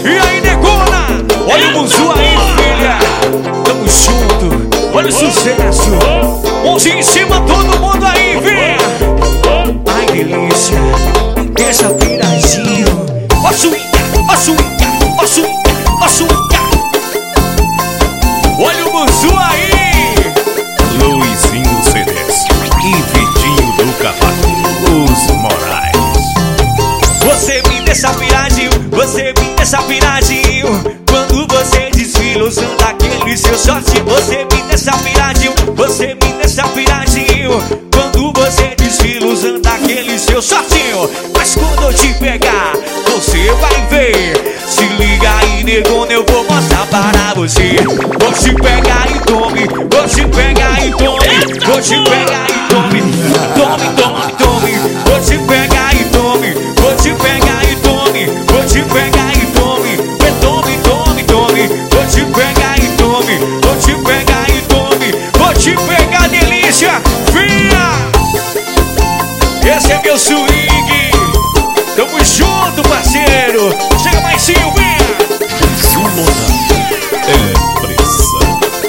E aí, negona? Olha o buzu aí, filha. Tamo junto. Olha o sucesso. Mãozinha em cima, todo mundo aí, vem. Ai, delícia. Deixa viradinho. Ó swinga, ó swinga, ó swinga, ó swinga. Olha o buzu aí. Luizinho CDs e Vitinho do Cavaco, os Moraes. Você me deixa viradinho, você me deixa viradinho. Quando você desfila usando aquele seu short. Você me deixa viradinho, você me deixa viradinho. Quando você desfila usando aquele seu shortinho. Mas quando eu te pegar, você vai ver. Se liga aí, negona, eu vou mostrar para você. Vou te pegar e tome, vou te pegar e tome. Vou te pegar e tome, tome, tome, tome. Vou te pegar e tome, vou te pegar e tome. Vou te pegar e tome, tome, tome, tome. Vou te pegar e tome, vou te pegar e tome. Vou te pegar, delícia, vinha. Esse é meu swing. Tamo junto, parceiro. Chega mais sim, vinha. Zulona é pressão.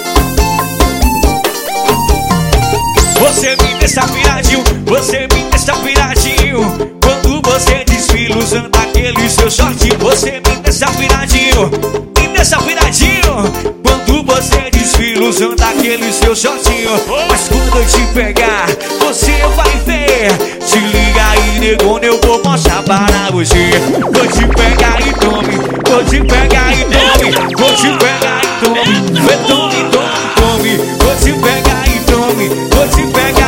Você me deixa viradinho, você me deixa viradinho. Quando você desfila usando aquele seu short. Você me deixa viradinho, me deixa viradinho. Quando você desfila usando aquele seu shortinho. Mas quando eu te pegar, você vai ver. Se liga aí, negona, eu vou mostrar para você. Vou te pegar e tome, vou te pegar e tome. Vou te pegar e tome, tome, tome, tome. Vou te pegar e tome, vou te pegar